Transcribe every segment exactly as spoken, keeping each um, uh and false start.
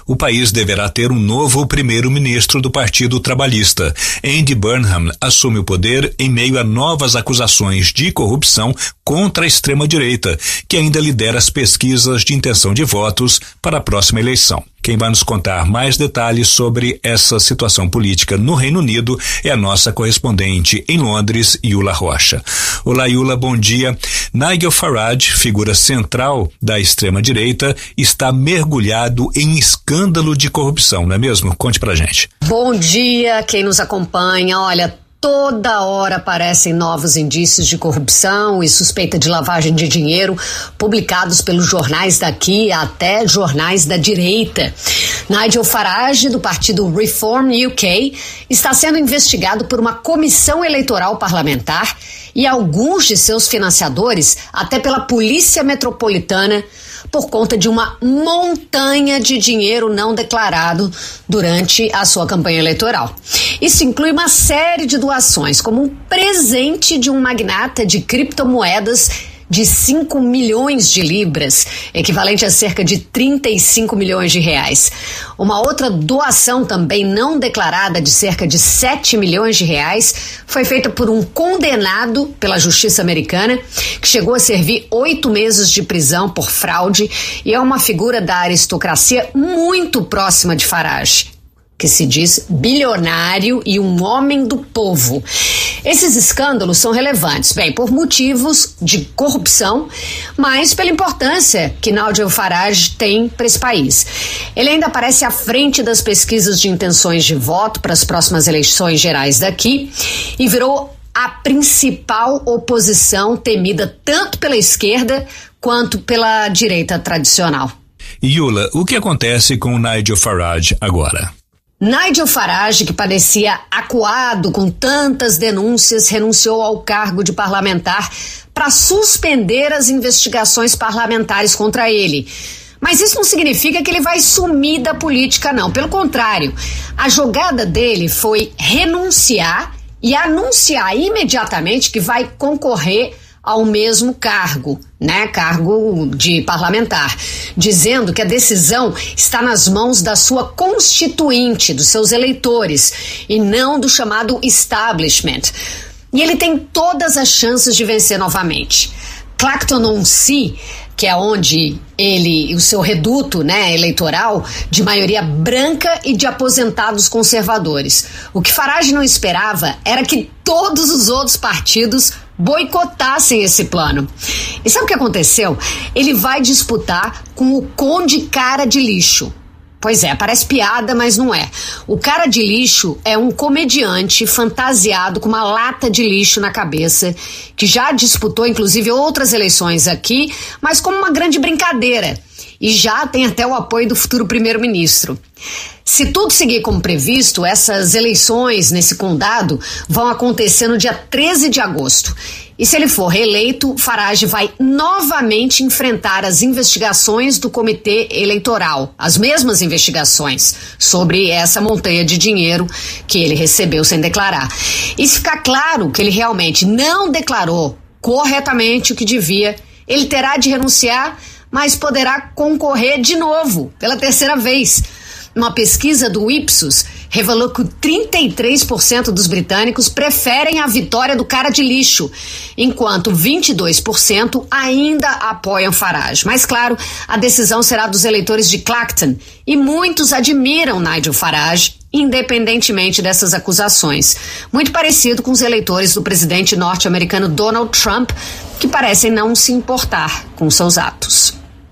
o país deverá ter um novo primeiro-ministro do Partido Trabalhista. Andy Burnham assume o poder em meio a novas acusações de corrupção contra a extrema-direita, que ainda lidera as pesquisas de intenção de votos para a próxima eleição. Quem vai nos contar mais detalhes sobre essa situação política no Reino Unido é a nossa correspondente em Londres, Yula Rocha. Olá, Yula, bom dia. Nigel Farage, figura central da extrema-direita, está mergulhado em escândalo de corrupção, não é mesmo? Conte pra gente. Bom dia, quem nos acompanha. Olha, toda hora aparecem novos indícios de corrupção e suspeita de lavagem de dinheiro publicados pelos jornais daqui até jornais da direita. Nigel Farage, do partido Reform U K, está sendo investigado por uma comissão eleitoral parlamentar e alguns de seus financiadores até pela Polícia Metropolitana por conta de uma montanha de dinheiro não declarado durante a sua campanha eleitoral. Isso inclui uma série de doações, como um presente de um magnata de criptomoedas de cinco milhões de libras, equivalente a cerca de trinta e cinco milhões de reais. Uma outra doação também não declarada de cerca de sete milhões de reais foi feita por um condenado pela justiça americana que chegou a servir oito meses de prisão por fraude e é uma figura da aristocracia muito próxima de Farage, que se diz bilionário e um homem do povo. Esses escândalos são relevantes, bem, por motivos de corrupção, mas pela importância que Nigel Farage tem para esse país. Ele ainda aparece à frente das pesquisas de intenções de voto para as próximas eleições gerais daqui e virou a principal oposição temida tanto pela esquerda quanto pela direita tradicional. Yula, o que acontece com o Nigel Farage agora? Nigel Farage, que parecia acuado com tantas denúncias, renunciou ao cargo de parlamentar para suspender as investigações parlamentares contra ele. Mas isso não significa que ele vai sumir da política, não. Pelo contrário, a jogada dele foi renunciar e anunciar imediatamente que vai concorrer ao mesmo cargo, né, cargo de parlamentar, dizendo que a decisão está nas mãos da sua constituinte, dos seus eleitores, e não do chamado establishment. E ele tem todas as chances de vencer novamente. Clacton-on-Sea, que é onde ele, o seu reduto, né, eleitoral, de maioria branca e de aposentados conservadores. O que Farage não esperava era que todos os outros partidos boicotassem esse plano. E sabe o que aconteceu? Ele vai disputar com o Conde Cara de Lixo. Pois é, parece piada, mas não é. O Cara de Lixo é um comediante fantasiado com uma lata de lixo na cabeça, que já disputou inclusive outras eleições aqui, mas como uma grande brincadeira. E já tem até o apoio do futuro primeiro-ministro. Se tudo seguir como previsto, essas eleições nesse condado vão acontecer no dia treze de agosto. E se ele for reeleito, Farage vai novamente enfrentar as investigações do Comitê Eleitoral, as mesmas investigações sobre essa montanha de dinheiro que ele recebeu sem declarar. E se ficar claro que ele realmente não declarou corretamente o que devia, ele terá de renunciar, mas poderá concorrer de novo, pela terceira vez. Uma pesquisa do Ipsos revelou que trinta e três por cento dos britânicos preferem a vitória do Cara de Lixo, enquanto vinte e dois por cento ainda apoiam Farage. Mas, claro, a decisão será dos eleitores de Clacton, e muitos admiram Nigel Farage, independentemente dessas acusações. Muito parecido com os eleitores do presidente norte-americano Donald Trump, que parecem não se importar com seus atos.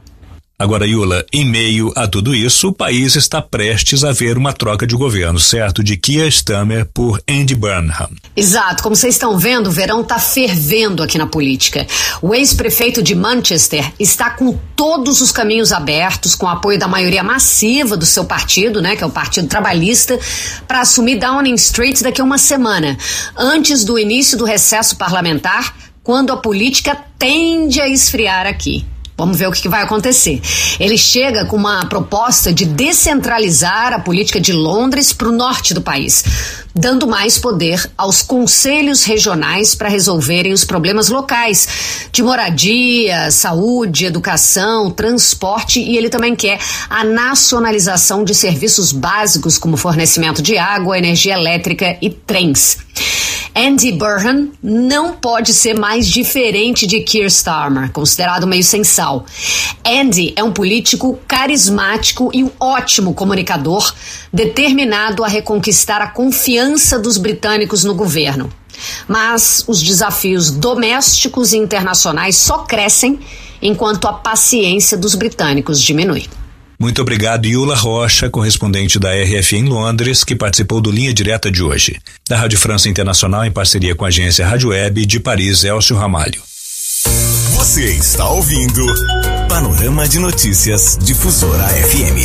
Agora, Yula, em meio a tudo isso, o país está prestes a ver uma troca de governo, certo? De Keir Starmer por Andy Burnham. Exato. Como vocês estão vendo, o verão está fervendo aqui na política. O ex-prefeito de Manchester está com todos os caminhos abertos, com o apoio da maioria massiva do seu partido, né, que é o Partido Trabalhista, para assumir Downing Street daqui a uma semana, antes do início do recesso parlamentar, quando a política tende a esfriar aqui. Vamos ver o que vai acontecer. Ele chega com uma proposta de descentralizar a política de Londres para o norte do país, dando mais poder aos conselhos regionais para resolverem os problemas locais de moradia, saúde, educação, transporte, e ele também quer a nacionalização de serviços básicos como fornecimento de água, energia elétrica e trens. Andy Burnham não pode ser mais diferente de Keir Starmer, considerado meio sem sal. Andy é um político carismático e um ótimo comunicador, determinado a reconquistar a confiança dos britânicos no governo. Mas os desafios domésticos e internacionais só crescem enquanto a paciência dos britânicos diminui. Muito obrigado, Iula Rocha, correspondente da R F em Londres, que participou do Linha Direta de hoje. Da Rádio França Internacional, em parceria com a agência Rádio Web, de Paris, Elcio Ramalho. Você está ouvindo Panorama de Notícias Difusora F M.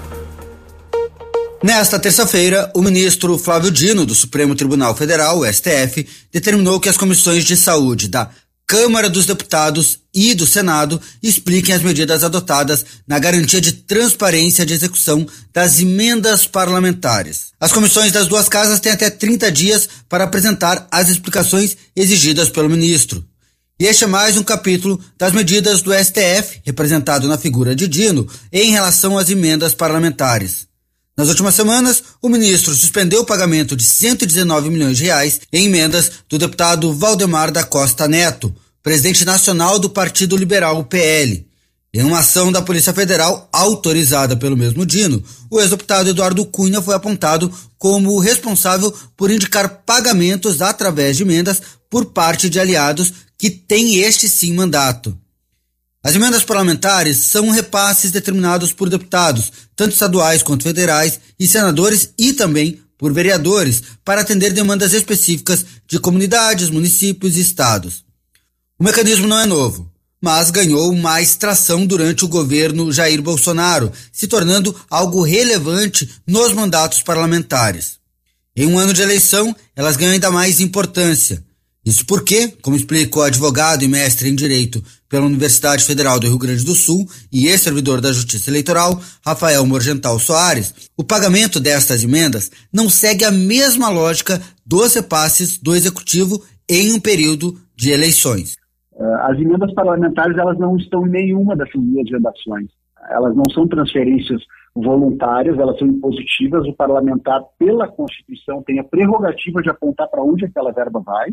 Nesta terça-feira, o ministro Flávio Dino, do Supremo Tribunal Federal, o S T F, determinou que as comissões de saúde da Câmara dos Deputados e do Senado expliquem as medidas adotadas na garantia de transparência de execução das emendas parlamentares. As comissões das duas casas têm até trinta dias para apresentar as explicações exigidas pelo ministro. E este é mais um capítulo das medidas do S T F, representado na figura de Dino, em relação às emendas parlamentares. Nas últimas semanas, o ministro suspendeu o pagamento de cento e dezenove milhões de reais em emendas do deputado Valdemar da Costa Neto, presidente nacional do Partido Liberal, P L. Em uma ação da Polícia Federal autorizada pelo mesmo Dino, o ex-deputado Eduardo Cunha foi apontado como responsável por indicar pagamentos através de emendas por parte de aliados que têm este sim mandato. As emendas parlamentares são repasses determinados por deputados, tanto estaduais quanto federais, e senadores e também por vereadores, para atender demandas específicas de comunidades, municípios e estados. O mecanismo não é novo, mas ganhou mais tração durante o governo Jair Bolsonaro, se tornando algo relevante nos mandatos parlamentares. Em um ano de eleição, elas ganham ainda mais importância. Isso porque, como explica o advogado e mestre em Direito pela Universidade Federal do Rio Grande do Sul e ex-servidor da Justiça Eleitoral, Rafael Morgental Soares, o pagamento destas emendas não segue a mesma lógica dos repasses do Executivo em um período de eleições. As emendas parlamentares, elas não estão em nenhuma dessas linhas de redações. Elas não são transferências voluntárias, elas são impositivas. O parlamentar, pela Constituição, tem a prerrogativa de apontar para onde aquela verba vai.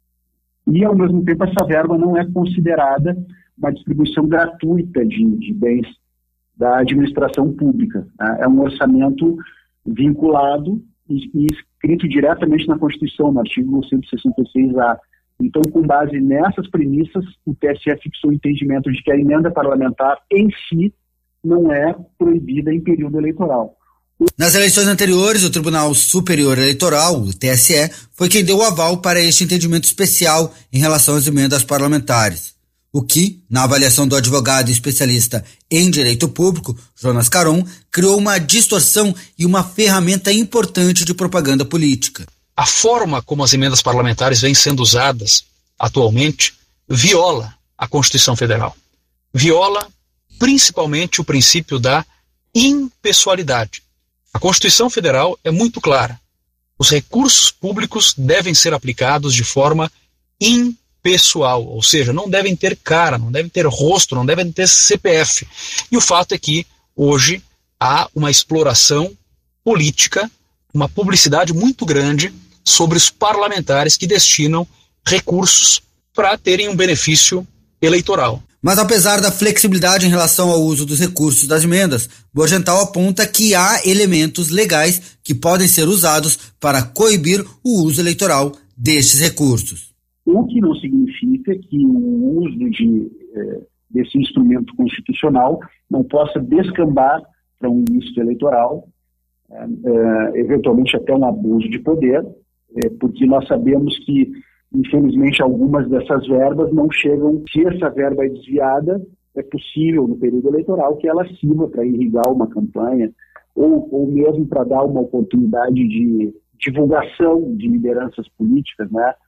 E, ao mesmo tempo, essa verba não é considerada uma distribuição gratuita de, de bens da administração pública. Né? É um orçamento vinculado e, e escrito diretamente na Constituição, no artigo cento e sessenta e seis A. Então, com base nessas premissas, o T S E fixou o entendimento de que a emenda parlamentar em si não é proibida em período eleitoral. Nas eleições anteriores, o Tribunal Superior Eleitoral, o T S E, foi quem deu o aval para este entendimento especial em relação às emendas parlamentares. O que, na avaliação do advogado e especialista em direito público, Jonas Caron, criou uma distorção e uma ferramenta importante de propaganda política. A forma como as emendas parlamentares vêm sendo usadas atualmente viola a Constituição Federal. Viola principalmente o princípio da impessoalidade. A Constituição Federal é muito clara. Os recursos públicos devem ser aplicados de forma impessoal, ou seja, não devem ter cara, não devem ter rosto, não devem ter C P F. E o fato é que hoje há uma exploração política, uma publicidade muito grande sobre os parlamentares que destinam recursos para terem um benefício eleitoral. Mas apesar da flexibilidade em relação ao uso dos recursos das emendas, Morgental aponta que há elementos legais que podem ser usados para coibir o uso eleitoral destes recursos. O que não significa que o uso de, eh, desse instrumento constitucional não possa descambar para um ilícito eleitoral, eh, eh, eventualmente até um abuso de poder, eh, porque nós sabemos que infelizmente, algumas dessas verbas não chegam. Se essa verba é desviada, é possível, no período eleitoral, que ela sirva para irrigar uma campanha ou, ou mesmo para dar uma oportunidade de divulgação de lideranças políticas, né?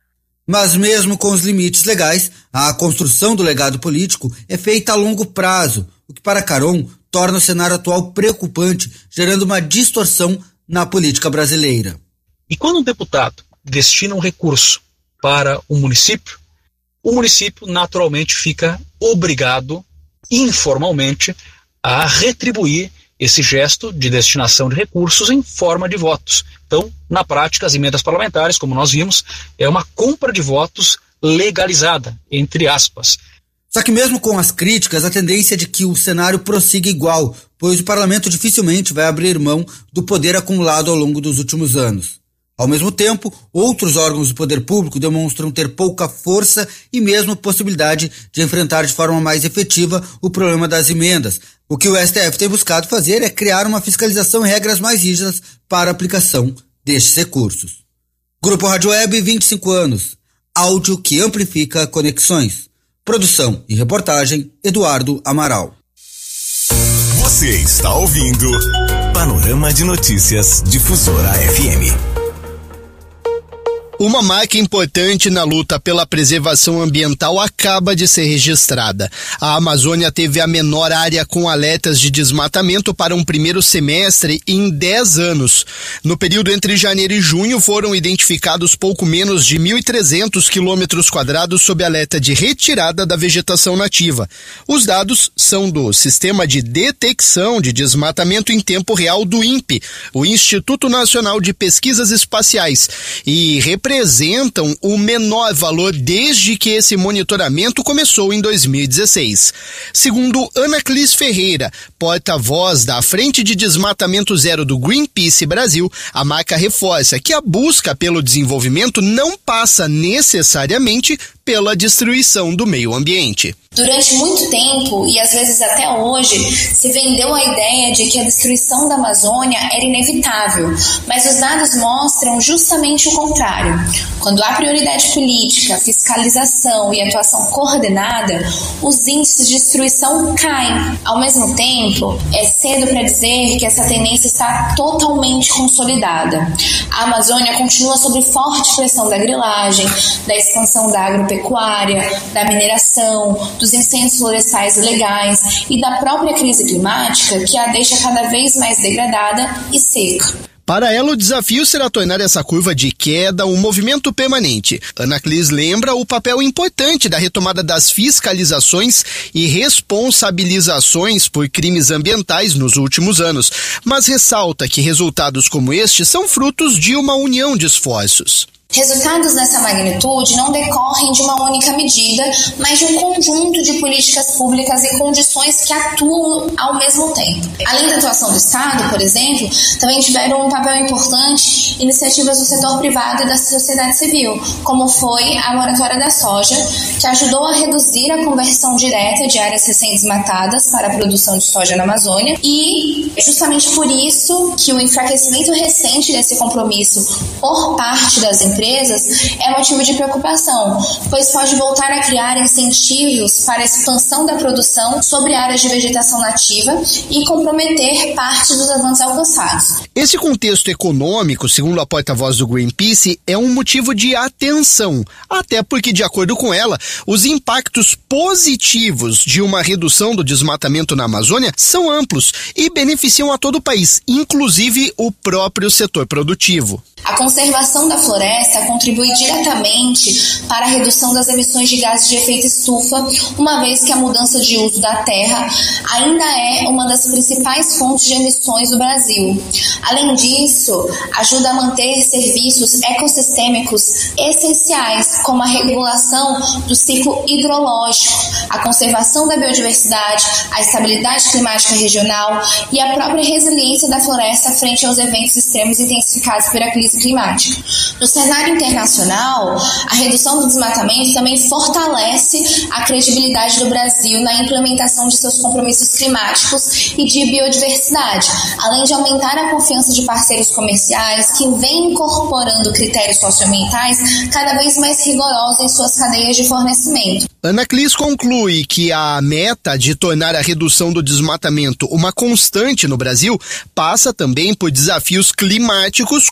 Mas mesmo com os limites legais, a construção do legado político é feita a longo prazo, o que para Caron torna o cenário atual preocupante, gerando uma distorção na política brasileira. E quando um deputado destina um recurso para um município, o município naturalmente fica obrigado, informalmente, a retribuir esse gesto de destinação de recursos em forma de votos. Então, na prática, as emendas parlamentares, como nós vimos, é uma compra de votos legalizada, entre aspas. Só que mesmo com as críticas, a tendência é de que o cenário prossiga igual, pois o parlamento dificilmente vai abrir mão do poder acumulado ao longo dos últimos anos. Ao mesmo tempo, outros órgãos do poder público demonstram ter pouca força e mesmo possibilidade de enfrentar de forma mais efetiva o problema das emendas. O que o S T F tem buscado fazer é criar uma fiscalização e regras mais rígidas para a aplicação destes recursos. Grupo Rádio Web, vinte e cinco anos. Áudio que amplifica conexões. Produção e reportagem, Eduardo Amaral. Você está ouvindo Panorama de Notícias Difusora F M. Uma marca importante na luta pela preservação ambiental acaba de ser registrada. A Amazônia teve a menor área com alertas de desmatamento para um primeiro semestre em dez anos. No período entre janeiro e junho foram identificados pouco menos de mil e trezentos quilômetros quadrados sob alerta de retirada da vegetação nativa. Os dados são do Sistema de Detecção de Desmatamento em Tempo Real do INPE, o Instituto Nacional de Pesquisas Espaciais, e representam representam o menor valor desde que esse monitoramento começou em dois mil e dezesseis. Segundo Anaclis Ferreira, porta-voz da Frente de Desmatamento Zero do Greenpeace Brasil, a marca reforça que a busca pelo desenvolvimento não passa necessariamente pela destruição do meio ambiente. Durante muito tempo, e às vezes até hoje, se vendeu a ideia de que a destruição da Amazônia era inevitável, mas os dados mostram justamente o contrário. Quando há prioridade política, fiscalização e atuação coordenada, os índices de destruição caem. Ao mesmo tempo, é cedo para dizer que essa tendência está totalmente consolidada. A Amazônia continua sob forte pressão da grilagem, da expansão da agropecuária, da mineração, dos incêndios florestais ilegais e da própria crise climática, que a deixa cada vez mais degradada e seca. Para ela, o desafio será tornar essa curva de queda um movimento permanente. Anaclis lembra o papel importante da retomada das fiscalizações e responsabilizações por crimes ambientais nos últimos anos, mas ressalta que resultados como este são frutos de uma união de esforços. Resultados dessa magnitude não decorrem de uma única medida, mas de um conjunto de políticas públicas e condições que atuam ao mesmo tempo. Além da atuação do Estado, por exemplo, também tiveram um papel importante iniciativas do setor privado e da sociedade civil, como foi a moratória da soja, que ajudou a reduzir a conversão direta de áreas recém-desmatadas para a produção de soja na Amazônia, e justamente por isso que o enfraquecimento recente desse compromisso por parte das empresas é motivo de preocupação, pois pode voltar a criar incentivos para a expansão da produção sobre áreas de vegetação nativa e comprometer parte dos avanços alcançados. Esse contexto econômico, segundo a porta-voz do Greenpeace, é um motivo de atenção, até porque, de acordo com ela, os impactos positivos de uma redução do desmatamento na Amazônia são amplos e beneficiam a todo o país, inclusive o próprio setor produtivo. A conservação da floresta contribui diretamente para a redução das emissões de gases de efeito estufa, uma vez que a mudança de uso da terra ainda é uma das principais fontes de emissões do Brasil. Além disso, ajuda a manter serviços ecossistêmicos essenciais, como a regulação do ciclo hidrológico, a conservação da biodiversidade, a estabilidade climática regional e a própria resiliência da floresta frente aos eventos extremos intensificados pela crise climática. No cenário internacional, a redução do desmatamento também fortalece a credibilidade do Brasil na implementação de seus compromissos climáticos e de biodiversidade, além de aumentar a confiança de parceiros comerciais que vêm incorporando critérios socioambientais cada vez mais rigorosos em suas cadeias de fornecimento. Anaclis conclui que a meta de tornar a redução do desmatamento uma constante no Brasil passa também por desafios climáticos, como é o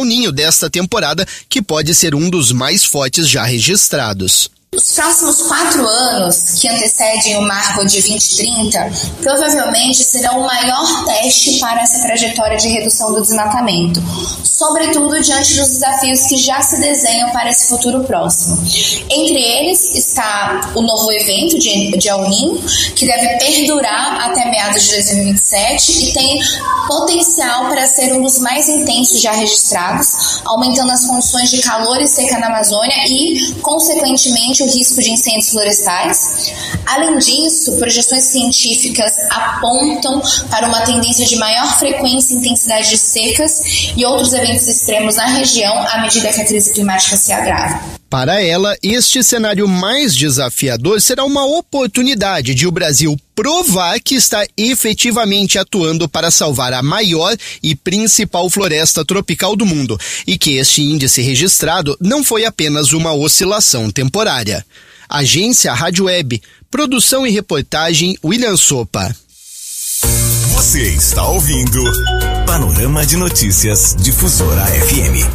Ninho desta temporada, que pode ser um dos mais fortes já registrados. Os próximos quatro anos, que antecedem o marco de vinte trinta, provavelmente serão o maior teste para essa trajetória de redução do desmatamento, sobretudo diante dos desafios que já se desenham para esse futuro próximo. Entre eles está o novo evento de, de El Niño, que deve perdurar até meados de dois mil e vinte e sete e tem potencial para ser um dos mais intensos já registrados, aumentando as condições de calor e seca na Amazônia e, consequentemente, o risco de incêndios florestais. Além disso, projeções científicas apontam para uma tendência de maior frequência e intensidade de secas e outros eventos extremos na região à medida que a crise climática se agrava. Para ela, este cenário mais desafiador será uma oportunidade de o Brasil provar que está efetivamente atuando para salvar a maior e principal floresta tropical do mundo e que este índice registrado não foi apenas uma oscilação temporária. Agência Rádio Web, produção e reportagem William Sopa. Você está ouvindo Panorama de Notícias Difusora F M.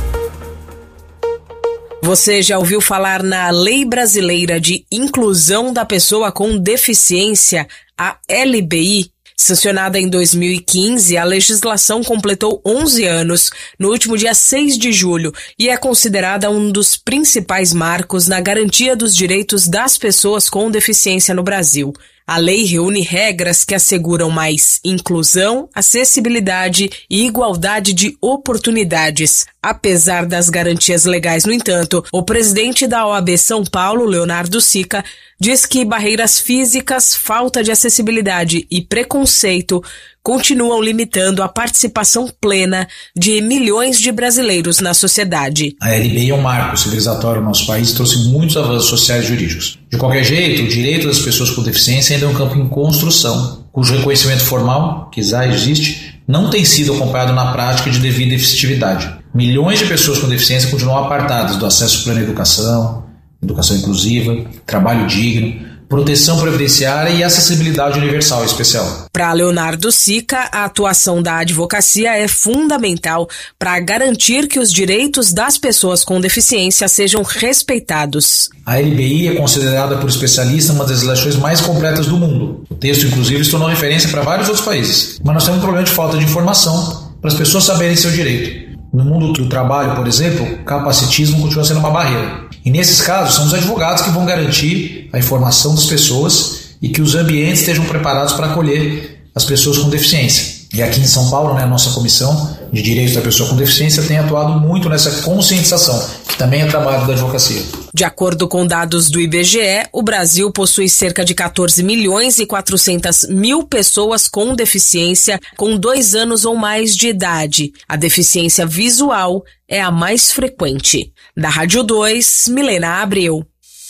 Você já ouviu falar na Lei Brasileira de Inclusão da Pessoa com Deficiência, a L B I? Sancionada em dois mil e quinze, a legislação completou onze anos no último dia seis de julho e é considerada um dos principais marcos na garantia dos direitos das pessoas com deficiência no Brasil. A lei reúne regras que asseguram mais inclusão, acessibilidade e igualdade de oportunidades. Apesar das garantias legais, no entanto, o presidente da O A B São Paulo, Leonardo Sica, diz que barreiras físicas, falta de acessibilidade e preconceito continuam limitando a participação plena de milhões de brasileiros na sociedade. A L B I é um marco civilizatório no nosso país e trouxe muitos avanços sociais e jurídicos. De qualquer jeito, o direito das pessoas com deficiência ainda é um campo em construção, cujo reconhecimento formal, que já existe, não tem sido acompanhado na prática de devida efetividade. Milhões de pessoas com deficiência continuam apartadas do acesso pleno à educação, educação inclusiva, trabalho digno, proteção previdenciária e acessibilidade universal e especial. Para Leonardo Sica, a atuação da advocacia é fundamental para garantir que os direitos das pessoas com deficiência sejam respeitados. A L B I é considerada por especialistas uma das legislações mais completas do mundo. O texto, inclusive, se tornou referência para vários outros países. Mas nós temos um problema de falta de informação para as pessoas saberem seu direito. No mundo do trabalho, por exemplo, o capacitismo continua sendo uma barreira. E nesses casos, são os advogados que vão garantir a informação das pessoas e que os ambientes estejam preparados para acolher as pessoas com deficiência. E aqui em São Paulo, né, a nossa Comissão de Direitos da Pessoa com Deficiência tem atuado muito nessa conscientização, que também é trabalho da advocacia. De acordo com dados do I B G E, o Brasil possui cerca de quatorze milhões e quatrocentas mil pessoas com deficiência com dois anos ou mais de idade. A deficiência visual é a mais frequente. Da Rádio dois, Milena Abreu.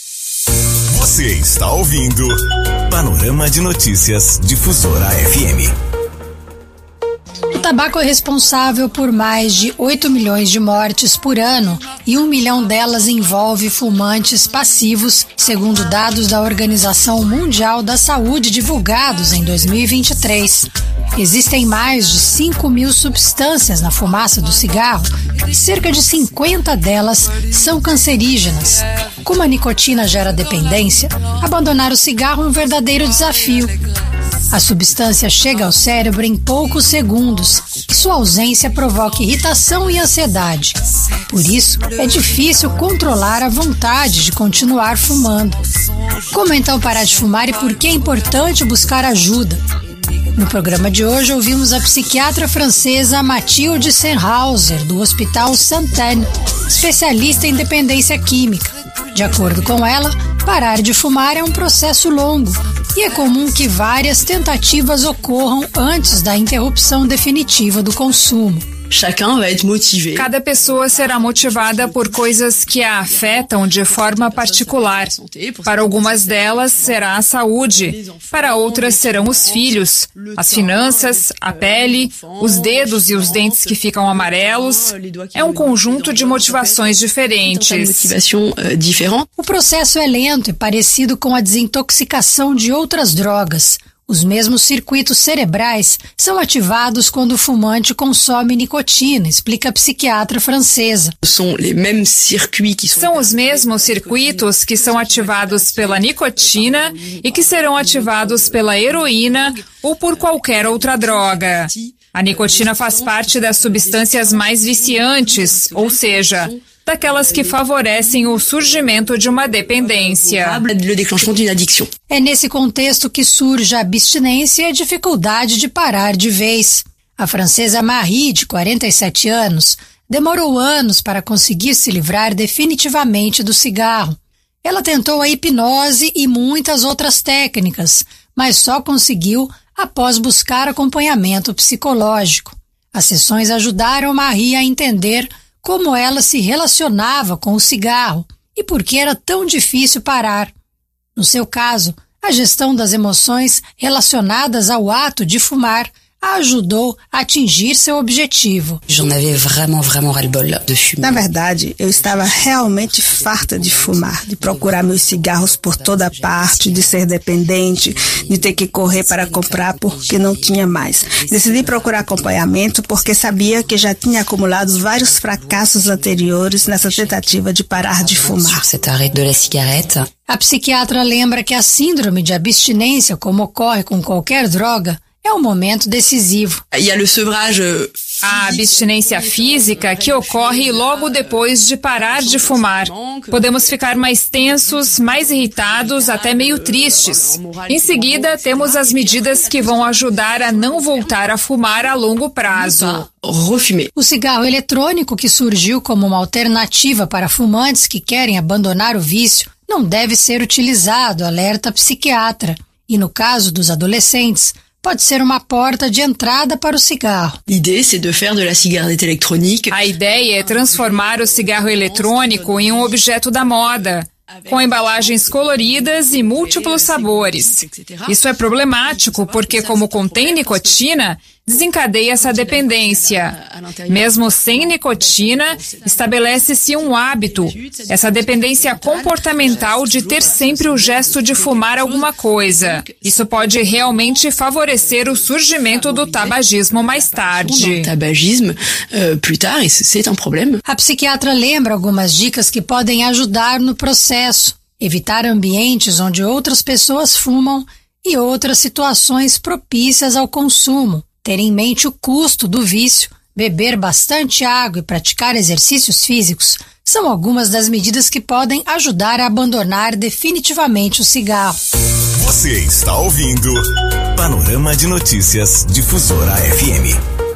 Você está ouvindo Panorama de Notícias Difusora F M. O tabaco é responsável por mais de oito milhões de mortes por ano e um milhão delas envolve fumantes passivos, segundo dados da Organização Mundial da Saúde divulgados em dois mil e vinte e três. Existem mais de cinco mil substâncias na fumaça do cigarro e cerca de cinquenta delas são cancerígenas. Como a nicotina gera dependência, abandonar o cigarro é um verdadeiro desafio. A substância chega ao cérebro em poucos segundos e sua ausência provoca irritação e ansiedade. Por isso, é difícil controlar a vontade de continuar fumando. Como então parar de fumar e por que é importante buscar ajuda? No programa de hoje, ouvimos a psiquiatra francesa Mathilde Sennhauser, do Hospital Sainte-Anne, especialista em dependência química. De acordo com ela, parar de fumar é um processo longo e é comum que várias tentativas ocorram antes da interrupção definitiva do consumo. Cada pessoa será motivada por coisas que a afetam de forma particular. Para algumas delas será a saúde, para outras serão os filhos, as finanças, a pele, os dedos e os dentes que ficam amarelos. É um conjunto de motivações diferentes. O processo é lento e parecido com a desintoxicação de outras drogas. Os mesmos circuitos cerebrais são ativados quando o fumante consome nicotina, explica a psiquiatra francesa. São os mesmos circuitos que são ativados pela nicotina e que serão ativados pela heroína ou por qualquer outra droga. A nicotina faz parte das substâncias mais viciantes, ou seja, daquelas que favorecem o surgimento de uma dependência. É nesse contexto que surge a abstinência e a dificuldade de parar de vez. A francesa Marie, de quarenta e sete anos, demorou anos para conseguir se livrar definitivamente do cigarro. Ela tentou a hipnose e muitas outras técnicas, mas só conseguiu após buscar acompanhamento psicológico. As sessões ajudaram Marie a entender como ela se relacionava com o cigarro e por que era tão difícil parar. No seu caso, a gestão das emoções relacionadas ao ato de fumar a ajudou a atingir seu objetivo. Na verdade, eu estava realmente farta de fumar, de procurar meus cigarros por toda parte, de ser dependente, de ter que correr para comprar porque não tinha mais. Decidi procurar acompanhamento porque sabia que já tinha acumulado vários fracassos anteriores nessa tentativa de parar de fumar. A psiquiatra lembra que a síndrome de abstinência, como ocorre com qualquer droga, é um momento decisivo. A abstinência física que ocorre logo depois de parar de fumar. Podemos ficar mais tensos, mais irritados, até meio tristes. Em seguida, temos as medidas que vão ajudar a não voltar a fumar a longo prazo. O cigarro eletrônico, que surgiu como uma alternativa para fumantes que querem abandonar o vício, não deve ser utilizado, alerta a psiquiatra. E no caso dos adolescentes, pode ser uma porta de entrada para o cigarro. A ideia é transformar o cigarro eletrônico em um objeto da moda, com embalagens coloridas e múltiplos sabores. Isso é problemático porque, como contém nicotina, desencadeia essa dependência. Mesmo sem nicotina, estabelece-se um hábito, essa dependência comportamental de ter sempre o gesto de fumar alguma coisa. Isso pode realmente favorecer o surgimento do tabagismo mais tarde. A psiquiatra lembra algumas dicas que podem ajudar no processo. Evitar ambientes onde outras pessoas fumam e outras situações propícias ao consumo. Ter em mente o custo do vício, beber bastante água e praticar exercícios físicos são algumas das medidas que podem ajudar a abandonar definitivamente o cigarro. Você está ouvindo Panorama de Notícias Difusora F M.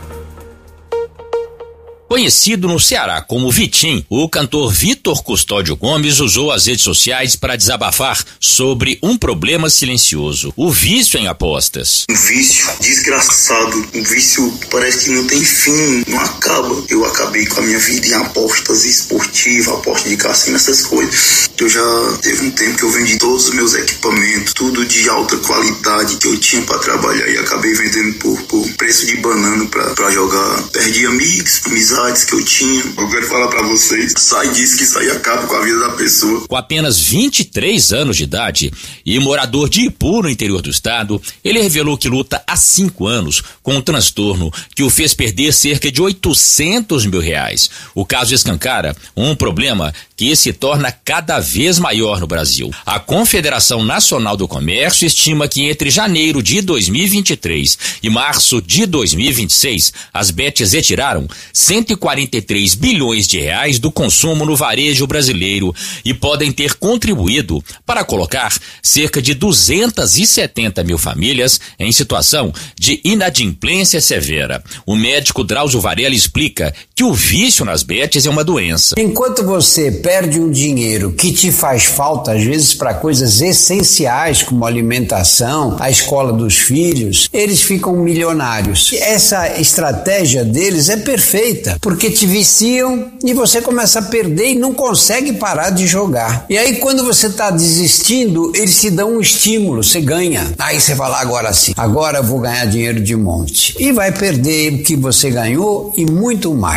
Conhecido no Ceará como Vitim, o cantor Vitor Custódio Gomes usou as redes sociais para desabafar sobre um problema silencioso, o vício em apostas. Um vício desgraçado, um vício parece que não tem fim, não acaba. Eu acabei com a minha vida em apostas esportivas, apostas de cassino, essas coisas. Eu já teve um tempo que eu vendi todos os meus equipamentos, tudo de alta qualidade que eu tinha para trabalhar e acabei vendendo por, por preço de banana para jogar. Perdi amigos, amizades que eu tinha. Eu quero falar pra vocês, sai disso que isso aí acaba com a vida da pessoa. Com apenas vinte e três anos de idade e morador de Ipu, no interior do estado, ele revelou que luta há cinco anos com um transtorno que o fez perder cerca de oitocentos mil reais. O caso escancara um problema que se torna cada vez maior no Brasil. A Confederação Nacional do Comércio estima que entre janeiro de dois mil e vinte e três e março de dois mil e vinte e seis, as bets retiraram cento e quarenta e três bilhões de reais do consumo no varejo brasileiro e podem ter contribuído para colocar cerca de duzentas e setenta mil famílias em situação de inadimplência severa. O médico Drauzio Varela explica que o vício nas bets é uma doença. Enquanto você perde um dinheiro que te faz falta, às vezes, para coisas essenciais como alimentação, a escola dos filhos, eles ficam milionários. Essa estratégia deles é perfeita, porque te viciam e você começa a perder e não consegue parar de jogar. E aí, quando você está desistindo, eles te dão um estímulo, você ganha. Aí você fala, agora sim, agora eu vou ganhar dinheiro de monte. E vai perder o que você ganhou e muito mais.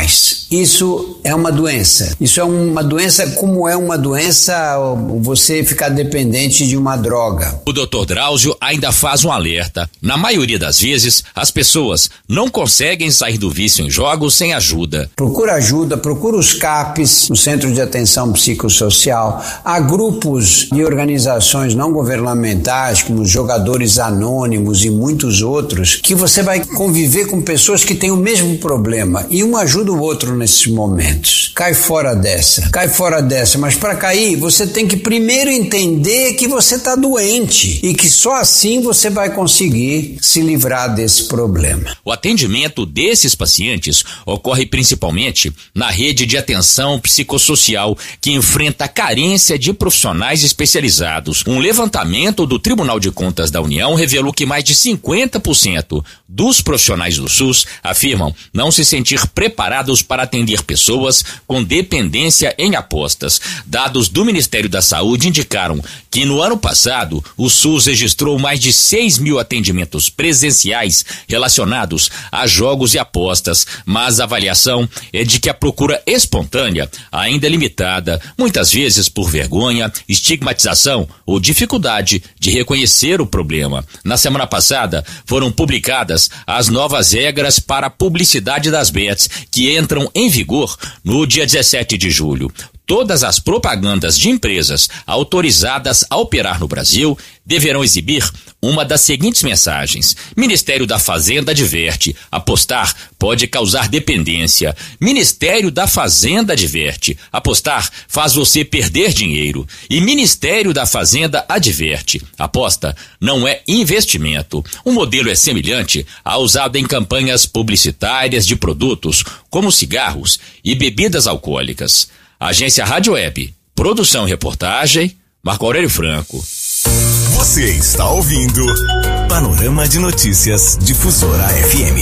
Isso é uma doença. Isso é uma doença como é uma doença você ficar dependente de uma droga. O doutor Drauzio ainda faz um alerta. Na maioria das vezes, as pessoas não conseguem sair do vício em jogos sem ajuda. Procura ajuda, procura os CAPs, o Centro de Atenção Psicossocial. Há grupos de organizações não governamentais, como os Jogadores Anônimos e muitos outros, que você vai conviver com pessoas que têm o mesmo problema e um ajuda o outro nesses momentos. Cai fora dessa, cai fora dessa, mas para cair você tem que primeiro entender que você está doente e que só assim você vai conseguir se livrar desse problema. O atendimento desses pacientes ocorre principalmente na rede de atenção psicossocial, que enfrenta a carência de profissionais especializados. Um levantamento do Tribunal de Contas da União revelou que mais de cinquenta por cento dos profissionais do SUS afirmam não se sentir preparados para atender pessoas com dependência em apostas. Dados do Ministério da Saúde indicaram que no ano passado o SUS registrou mais de seis mil atendimentos presenciais relacionados a jogos e apostas, mas a avaliação é de que a procura espontânea ainda é limitada, muitas vezes por vergonha, estigmatização ou dificuldade de reconhecer o problema. Na semana passada foram publicadas as novas regras para a publicidade das bets, que entram em vigor no dia dezessete de julho. Todas as propagandas de empresas autorizadas a operar no Brasil deverão exibir uma das seguintes mensagens: Ministério da Fazenda adverte, apostar pode causar dependência. Ministério da Fazenda adverte, apostar faz você perder dinheiro. E Ministério da Fazenda adverte, aposta não é investimento. O modelo é semelhante ao usado em campanhas publicitárias de produtos como cigarros e bebidas alcoólicas. Agência Rádio Web, produção e reportagem, Marco Aurélio Franco. Você está ouvindo Panorama de Notícias Difusora F M.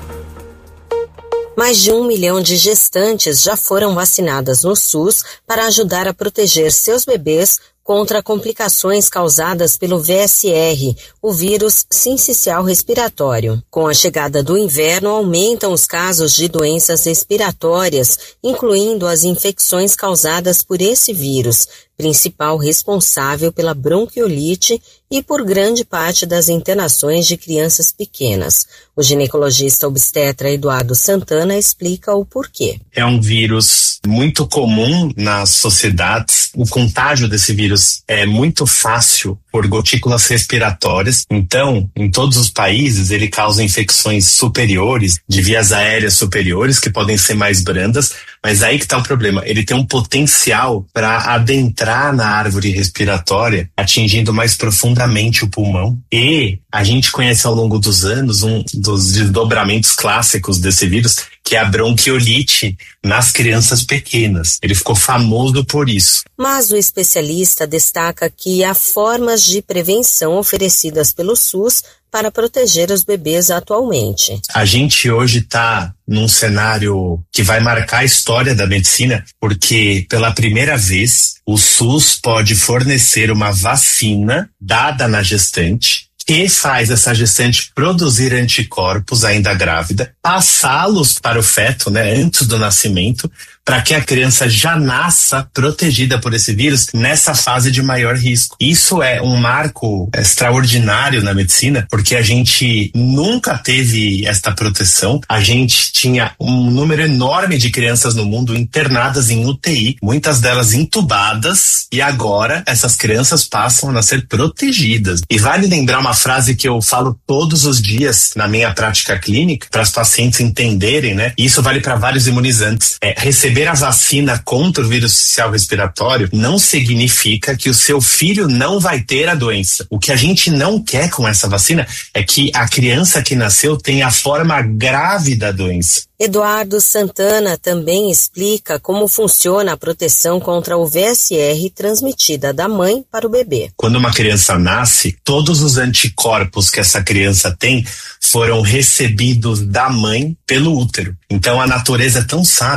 Mais de um milhão de gestantes já foram vacinadas no SUS para ajudar a proteger seus bebês contra complicações causadas pelo V S R, o vírus sincicial respiratório. Com a chegada do inverno, aumentam os casos de doenças respiratórias, incluindo as infecções causadas por esse vírus, principal responsável pela bronquiolite e por grande parte das internações de crianças pequenas. O ginecologista obstetra Eduardo Santana explica o porquê. É um vírus muito comum nas sociedades. O contágio desse vírus é muito fácil por gotículas respiratórias. Então, em todos os países, ele causa infecções superiores, de vias aéreas superiores, que podem ser mais brandas, mas aí que está o problema. Ele tem um potencial para adentrar na árvore respiratória, atingindo mais profundamente o pulmão. E a gente conhece ao longo dos anos um dos desdobramentos clássicos desse vírus, que é a bronquiolite nas crianças pequenas. Ele ficou famoso por isso. Mas o especialista destaca que há formas de prevenção oferecidas pelo SUS para proteger os bebês atualmente. A gente hoje está num cenário que vai marcar a história da medicina, porque pela primeira vez o SUS pode fornecer uma vacina dada na gestante, que faz essa gestante produzir anticorpos ainda grávida, passá-los para o feto, né, antes do nascimento, para que a criança já nasça protegida por esse vírus nessa fase de maior risco. Isso é um marco extraordinário na medicina, porque a gente nunca teve esta proteção. A gente tinha um número enorme de crianças no mundo internadas em U T I, muitas delas entubadas, e agora essas crianças passam a ser protegidas. E vale lembrar uma frase que eu falo todos os dias na minha prática clínica, para os pacientes entenderem, né? E isso vale para vários imunizantes. É, receber a vacina contra o vírus sincicial respiratório não significa que o seu filho não vai ter a doença. O que a gente não quer com essa vacina é que a criança que nasceu tenha a forma grave da doença. Eduardo Santana também explica como funciona a proteção contra o V S R transmitida da mãe para o bebê. Quando uma criança nasce, todos os anticorpos que essa criança tem foram recebidos da mãe pelo útero. Então a natureza é tão sábia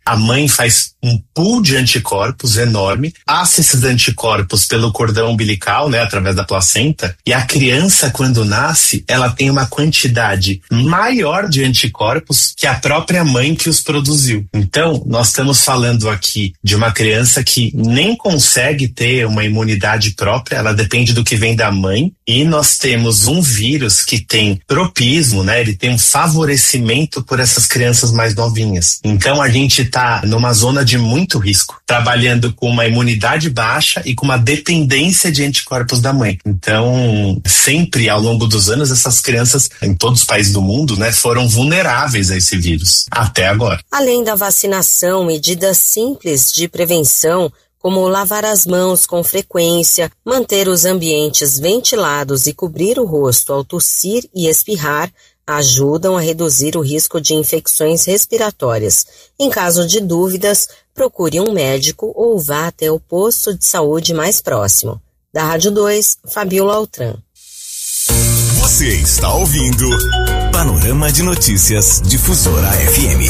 A mãe faz um pool de anticorpos enorme, passa esses anticorpos pelo cordão umbilical, né, através da placenta, e a criança, quando nasce, ela tem uma quantidade maior de anticorpos que a própria mãe que os produziu. Então, nós estamos falando aqui de uma criança que nem consegue ter uma imunidade própria, ela depende do que vem da mãe, e nós temos um vírus que tem tropismo, né, ele tem um favorecimento por essas crianças mais novinhas. Então, a gente está numa zona de muito risco, trabalhando com uma imunidade baixa e com uma dependência de anticorpos da mãe. Então, sempre ao longo dos anos, essas crianças em todos os países do mundo, né, foram vulneráveis a esse vírus, até agora. Além da vacinação, medidas simples de prevenção, como lavar as mãos com frequência, manter os ambientes ventilados e cobrir o rosto ao tossir e espirrar, ajudam a reduzir o risco de infecções respiratórias. Em caso de dúvidas, procure um médico ou vá até o posto de saúde mais próximo. Da Rádio dois, Fabiola Altran. Você está ouvindo Panorama de Notícias Difusora F M.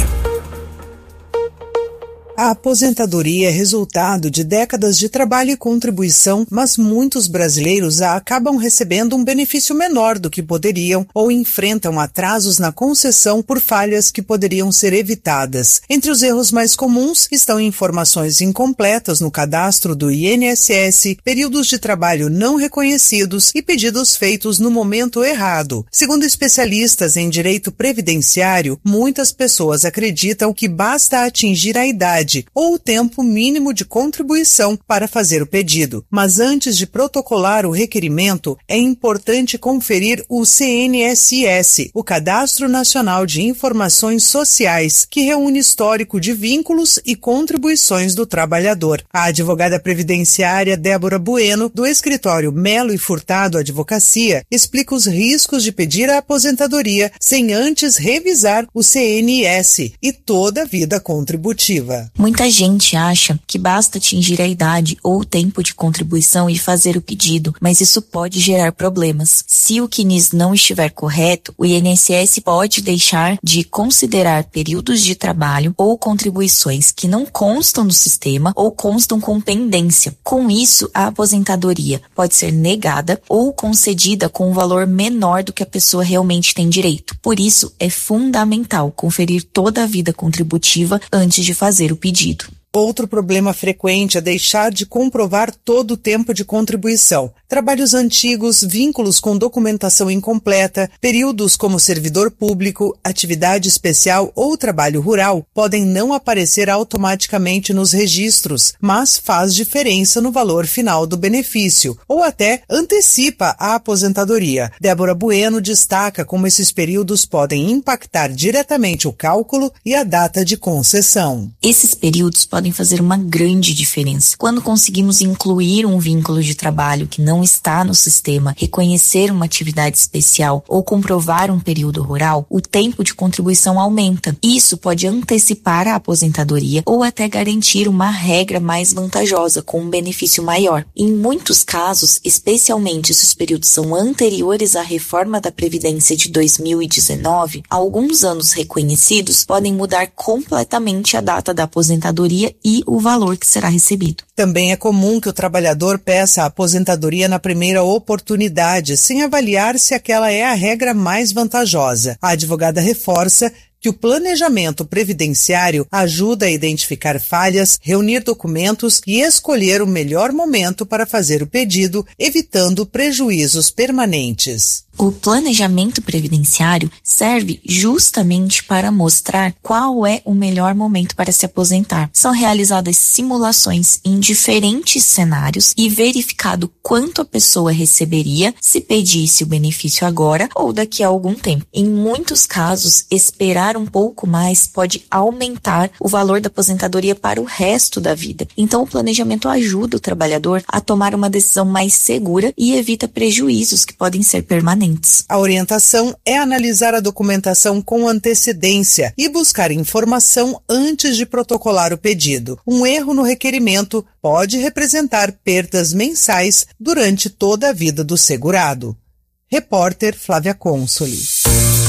A aposentadoria é resultado de décadas de trabalho e contribuição, mas muitos brasileiros a acabam recebendo um benefício menor do que poderiam ou enfrentam atrasos na concessão por falhas que poderiam ser evitadas. Entre os erros mais comuns estão informações incompletas no cadastro do I N S S, períodos de trabalho não reconhecidos e pedidos feitos no momento errado. Segundo especialistas em direito previdenciário, muitas pessoas acreditam que basta atingir a idade ou o tempo mínimo de contribuição para fazer o pedido. Mas antes de protocolar o requerimento, é importante conferir o C N S S, o Cadastro Nacional de Informações Sociais, que reúne histórico de vínculos e contribuições do trabalhador. A advogada previdenciária Débora Bueno, do escritório Melo e Furtado Advocacia, explica os riscos de pedir a aposentadoria sem antes revisar o C N S e toda a vida contributiva. Muita gente acha que basta atingir a idade ou o tempo de contribuição e fazer o pedido, mas isso pode gerar problemas. Se o C N I S não estiver correto, o I N S S pode deixar de considerar períodos de trabalho ou contribuições que não constam no sistema ou constam com pendência. Com isso, a aposentadoria pode ser negada ou concedida com um valor menor do que a pessoa realmente tem direito. Por isso, é fundamental conferir toda a vida contributiva antes de fazer o pedido. pedido. Outro problema frequente é deixar de comprovar todo o tempo de contribuição. Trabalhos antigos, vínculos com documentação incompleta, períodos como servidor público, atividade especial ou trabalho rural podem não aparecer automaticamente nos registros, mas faz diferença no valor final do benefício, ou até antecipa a aposentadoria. Débora Bueno destaca como esses períodos podem impactar diretamente o cálculo e a data de concessão. Esses períodos podem fazer uma grande diferença. Quando conseguimos incluir um vínculo de trabalho que não está no sistema, reconhecer uma atividade especial ou comprovar um período rural, o tempo de contribuição aumenta. Isso pode antecipar a aposentadoria ou até garantir uma regra mais vantajosa, com um benefício maior. Em muitos casos, especialmente se os períodos são anteriores à reforma da Previdência de dois mil e dezenove, alguns anos reconhecidos podem mudar completamente a data da aposentadoria e o valor que será recebido. Também é comum que o trabalhador peça a aposentadoria na primeira oportunidade, sem avaliar se aquela é a regra mais vantajosa. A advogada reforça que o planejamento previdenciário ajuda a identificar falhas, reunir documentos e escolher o melhor momento para fazer o pedido, evitando prejuízos permanentes. O planejamento previdenciário serve justamente para mostrar qual é o melhor momento para se aposentar. São realizadas simulações em diferentes cenários e verificado quanto a pessoa receberia se pedisse o benefício agora ou daqui a algum tempo. Em muitos casos, esperar um pouco mais pode aumentar o valor da aposentadoria para o resto da vida. Então, o planejamento ajuda o trabalhador a tomar uma decisão mais segura e evita prejuízos que podem ser permanentes. A orientação é analisar a documentação com antecedência e buscar informação antes de protocolar o pedido. Um erro no requerimento pode representar perdas mensais durante toda a vida do segurado. Repórter Flávia Consoli.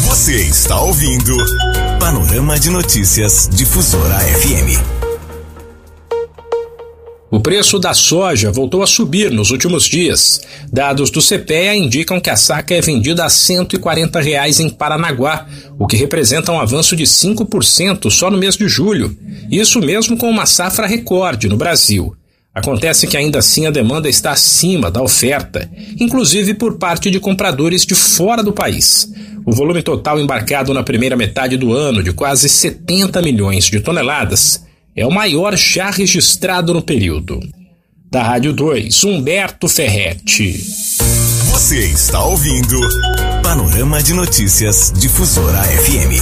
Você está ouvindo Panorama de Notícias Difusora F M. O preço da soja voltou a subir nos últimos dias. Dados do CEPEA indicam que a saca é vendida a cento e quarenta reais em Paranaguá, o que representa um avanço de cinco por cento só no mês de julho. Isso mesmo com uma safra recorde no Brasil. Acontece que ainda assim a demanda está acima da oferta, inclusive por parte de compradores de fora do país. O volume total embarcado na primeira metade do ano, de quase setenta milhões de toneladas, é o maior já registrado no período. Da Rádio dois, Humberto Ferretti. Você está ouvindo Panorama de Notícias Difusora F M.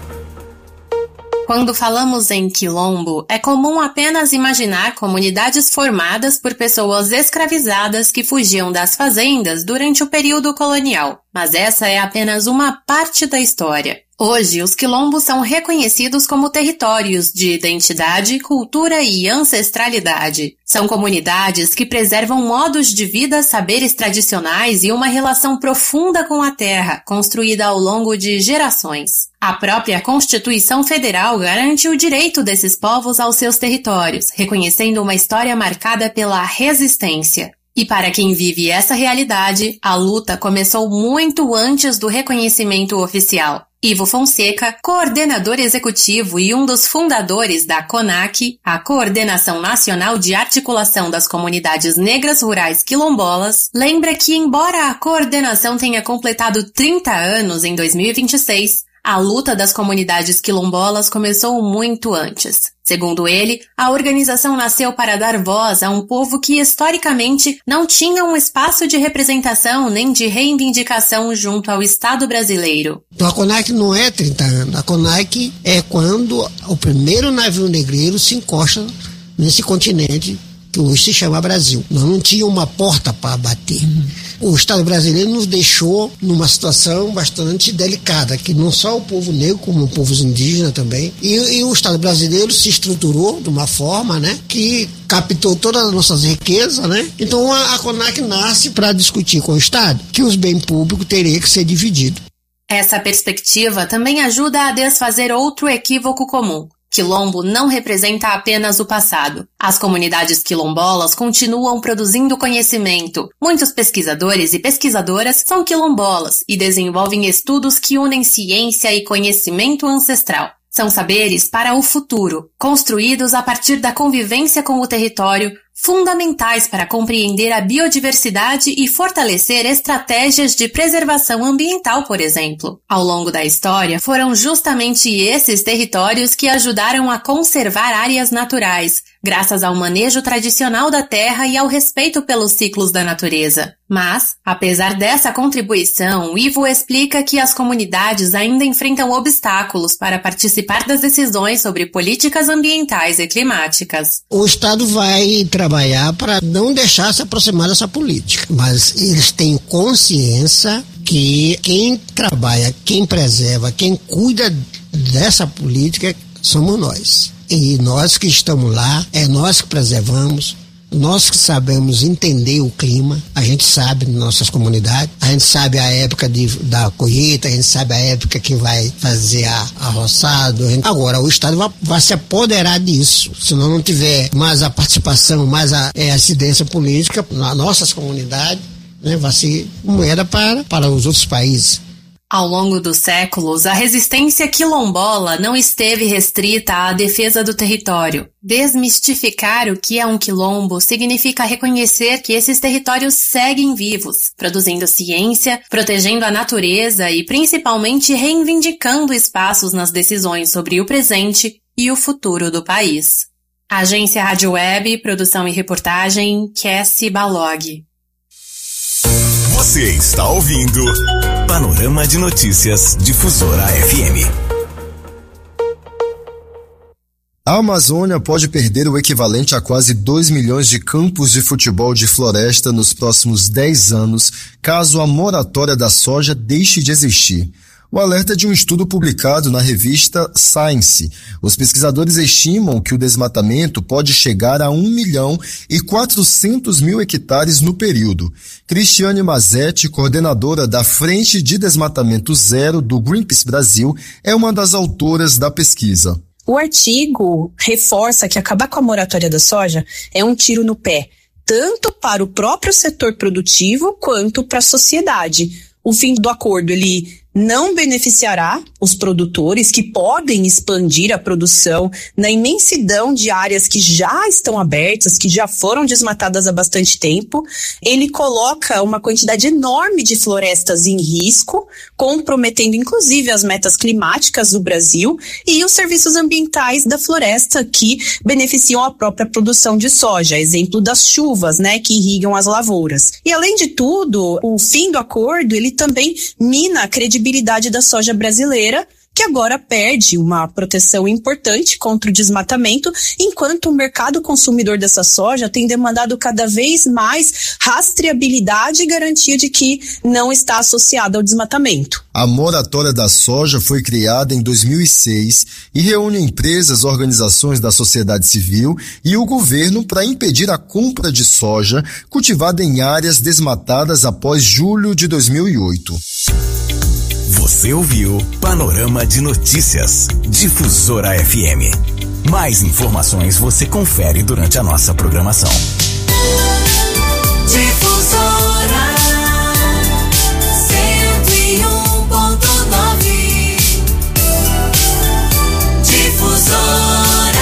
Quando falamos em quilombo, é comum apenas imaginar comunidades formadas por pessoas escravizadas que fugiam das fazendas durante o período colonial. Mas essa é apenas uma parte da história. Hoje, os quilombos são reconhecidos como territórios de identidade, cultura e ancestralidade. São comunidades que preservam modos de vida, saberes tradicionais e uma relação profunda com a terra, construída ao longo de gerações. A própria Constituição Federal garante o direito desses povos aos seus territórios, reconhecendo uma história marcada pela resistência. E para quem vive essa realidade, a luta começou muito antes do reconhecimento oficial. Ivo Fonseca, coordenador executivo e um dos fundadores da CONAC, a Coordenação Nacional de Articulação das Comunidades Negras Rurais Quilombolas, lembra que, embora a coordenação tenha completado trinta anos em dois mil e vinte e seis, a luta das comunidades quilombolas começou muito antes. Segundo ele, a organização nasceu para dar voz a um povo que historicamente não tinha um espaço de representação nem de reivindicação junto ao Estado brasileiro. Então a CONAC não é trinta anos, a CONAC é quando o primeiro navio negreiro se encosta nesse continente que hoje se chama Brasil. Nós não tinha uma porta para bater. Uhum. O Estado brasileiro nos deixou numa situação bastante delicada, que não só o povo negro, como o povo indígena também. E, e o Estado brasileiro se estruturou de uma forma, né, que captou todas as nossas riquezas, né? Então a, a CONAC nasce para discutir com o Estado que os bens públicos teriam que ser divididos. Essa perspectiva também ajuda a desfazer outro equívoco comum. Quilombo não representa apenas o passado. As comunidades quilombolas continuam produzindo conhecimento. Muitos pesquisadores e pesquisadoras são quilombolas e desenvolvem estudos que unem ciência e conhecimento ancestral. São saberes para o futuro, construídos a partir da convivência com o território, fundamentais para compreender a biodiversidade e fortalecer estratégias de preservação ambiental, por exemplo. Ao longo da história, foram justamente esses territórios que ajudaram a conservar áreas naturais, graças ao manejo tradicional da terra e ao respeito pelos ciclos da natureza. Mas, apesar dessa contribuição, Ivo explica que as comunidades ainda enfrentam obstáculos para participar das decisões sobre políticas ambientais e climáticas. O Estado vai trabalhar para não deixar se aproximar dessa política, mas eles têm consciência que quem trabalha, quem preserva, quem cuida dessa política somos nós. E nós que estamos lá, é nós que preservamos, nós que sabemos entender o clima, a gente sabe nas nossas comunidades, a gente sabe a época de, da colheita, a gente sabe a época que vai fazer a, a roçado. Agora, o Estado vai, vai se apoderar disso, se não tiver mais a participação, mais a é, acidência política nas nossas comunidades, né, vai ser moeda para, para os outros países. Ao longo dos séculos, a resistência quilombola não esteve restrita à defesa do território. Desmistificar o que é um quilombo significa reconhecer que esses territórios seguem vivos, produzindo ciência, protegendo a natureza e principalmente reivindicando espaços nas decisões sobre o presente e o futuro do país. Agência Rádio Web, produção e reportagem, Cassie Balog. Você está ouvindo Panorama de Notícias Difusora F M. A Amazônia pode perder o equivalente a quase dois milhões de campos de futebol de floresta nos próximos dez anos, caso a moratória da soja deixe de existir. O alerta é de um estudo publicado na revista Science. Os pesquisadores estimam que o desmatamento pode chegar a um milhão e quatrocentos mil hectares no período. Cristiane Mazetti, coordenadora da Frente de Desmatamento Zero do Greenpeace Brasil, é uma das autoras da pesquisa. O artigo reforça que acabar com a moratória da soja é um tiro no pé, tanto para o próprio setor produtivo quanto para a sociedade. O fim do acordo, ele não beneficiará os produtores que podem expandir a produção na imensidão de áreas que já estão abertas, que já foram desmatadas há bastante tempo. Ele coloca uma quantidade enorme de florestas em risco, comprometendo inclusive as metas climáticas do Brasil e os serviços ambientais da floresta que beneficiam a própria produção de soja, exemplo das chuvas, né, que irrigam as lavouras. E além de tudo, o fim do acordo, ele também mina a credibilidade da soja brasileira, que agora perde uma proteção importante contra o desmatamento, enquanto o mercado consumidor dessa soja tem demandado cada vez mais rastreabilidade e garantia de que não está associada ao desmatamento. A moratória da soja foi criada em dois mil e seis e reúne empresas, organizações da sociedade civil e o governo para impedir a compra de soja cultivada em áreas desmatadas após julho de dois mil e oito. Você ouviu Panorama de Notícias, Difusora F M. Mais informações você confere durante a nossa programação. Difusora cento e um ponto nove. Difusora.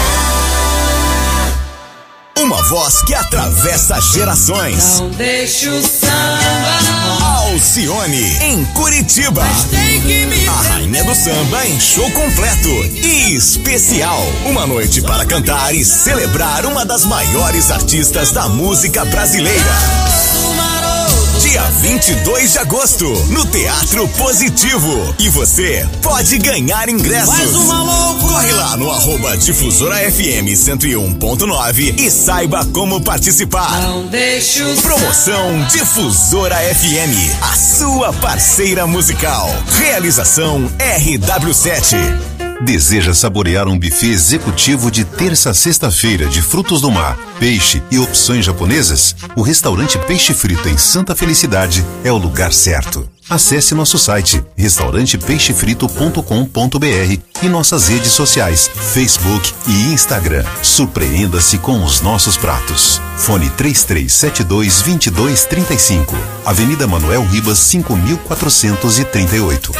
Uma voz que atravessa gerações. Não deixe o samba. Alcione, em Curitiba. A rainha do samba em show completo e especial. Uma noite para cantar e celebrar uma das maiores artistas da música brasileira. Dia vinte e dois de agosto, no Teatro Positivo. E você pode ganhar ingressos. Corre lá no arroba Difusora F M cento e um ponto nove e saiba como participar. Não deixe o Promoção Difusora F M, a sua parceira musical. Realização R W sete. Deseja saborear um buffet executivo de terça a sexta-feira de frutos do mar, peixe e opções japonesas? O restaurante Peixe Frito em Santa Felicidade é o lugar certo. Acesse nosso site restaurante peixe frito ponto com ponto b r e nossas redes sociais, Facebook e Instagram. Surpreenda-se com os nossos pratos. Fone três três sete dois, dois dois três cinco, Avenida Manuel Ribas cinco mil quatrocentos e trinta e oito.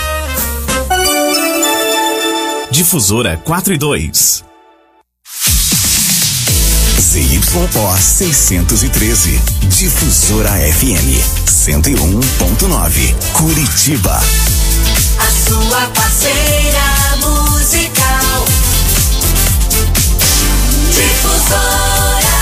Difusora quatro e dois. Z Y O seiscentos e treze. Difusora F M cento e um ponto nove. Curitiba. A sua parceira musical. Difusora.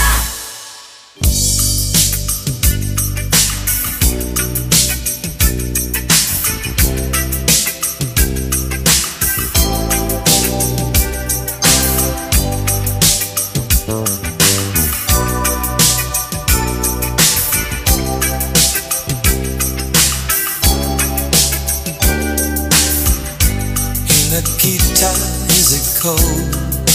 Nikita, is it cold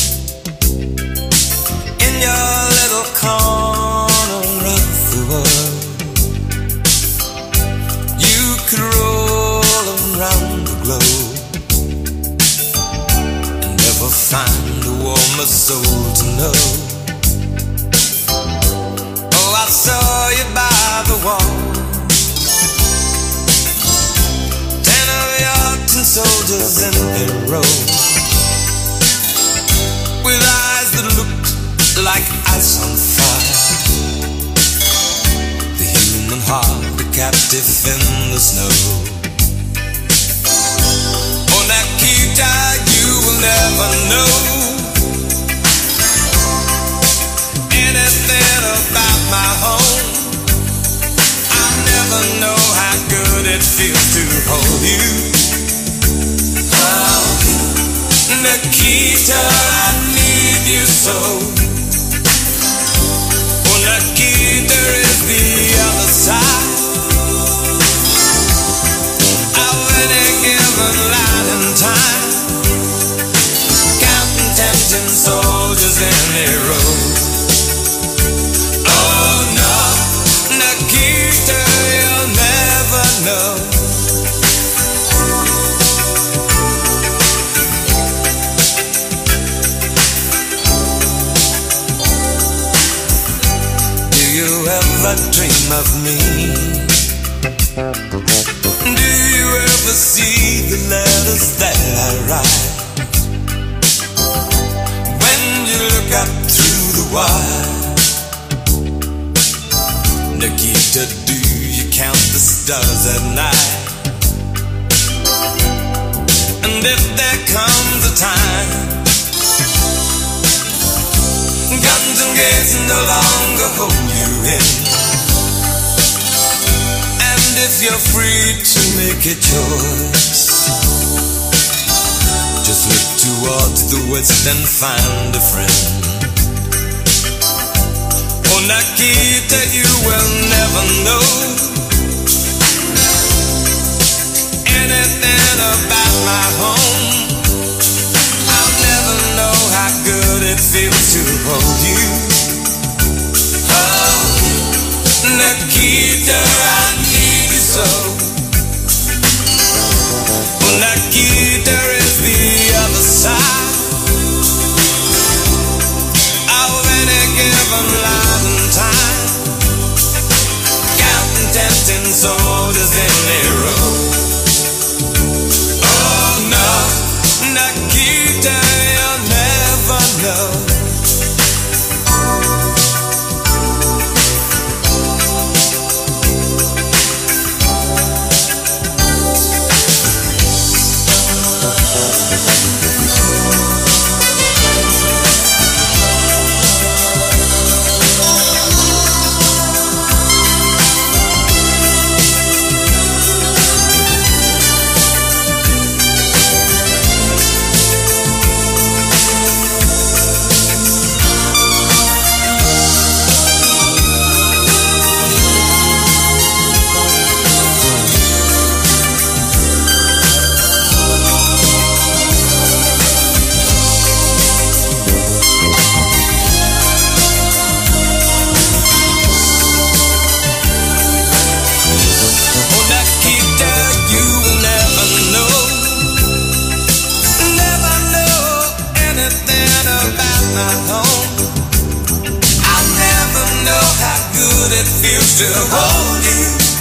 in your little corner of the world? You could roll around the globe and never find a warmer soul to know. Oh, I saw you by the wall, ten of your tin soldiers in their row, with eyes that looked like ice on fire, the human heart a captive in the snow. Oh, Nikita, you will never know anything about my home. I never know how good it feels to hold you. Nikita, I need you so. Oh, Nikita is the other side of any given life. ever dream of me? Do you ever see the letters that I write? When you look up through the wire, Nikita, do you count the stars at night? And if there comes a time guns and gates no longer hold you in, and if you're free to make a choice, just look towards the west and find a friend. Oh, Nikita, you will never know anything about my home. I'll never know how good it feels to hold you. Oh, Nikita, I need you so. Oh, Nikita is the other side of any given line and time, counting ten soldiers in a row. Oh no, Nikita, you'll never know. To hold you,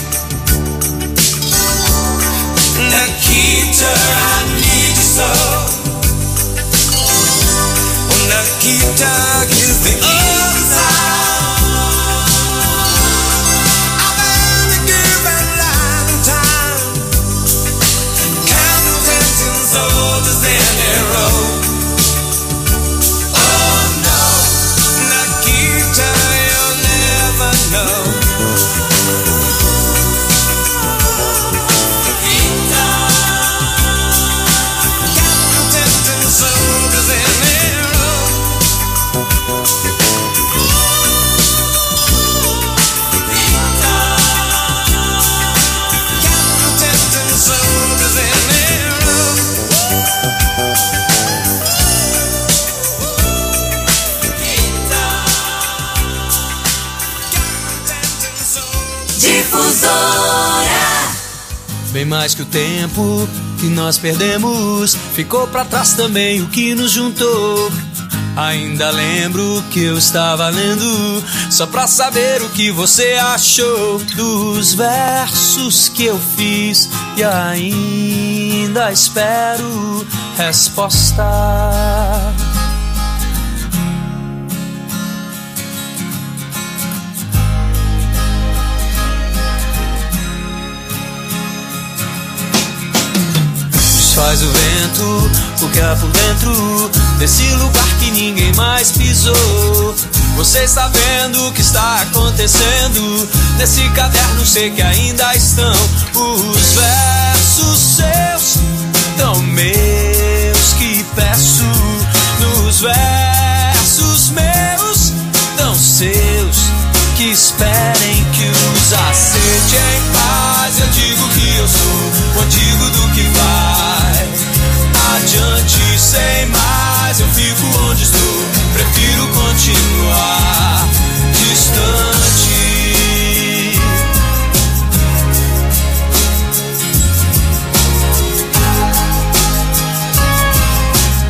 Nikita, I need you so. Oh, Nikita, is the other side of any given line of time, counting ten soldiers in a row. Oh no, Nikita, you'll never know. Bem mais que o tempo que nós perdemos, ficou pra trás também o que nos juntou. Ainda lembro que eu estava lendo, só pra saber o que você achou dos versos que eu fiz, e ainda espero resposta. Faz o vento, o que há por dentro desse lugar que ninguém mais pisou. Você está vendo o que está acontecendo nesse caderno, sei que ainda estão os versos seus, tão meus que peço. Nos versos meus, tão seus, que esperem que os aceite em paz. Eu digo que eu sou o antigo do que vai adiante sem mais. Eu fico onde estou, prefiro continuar distante.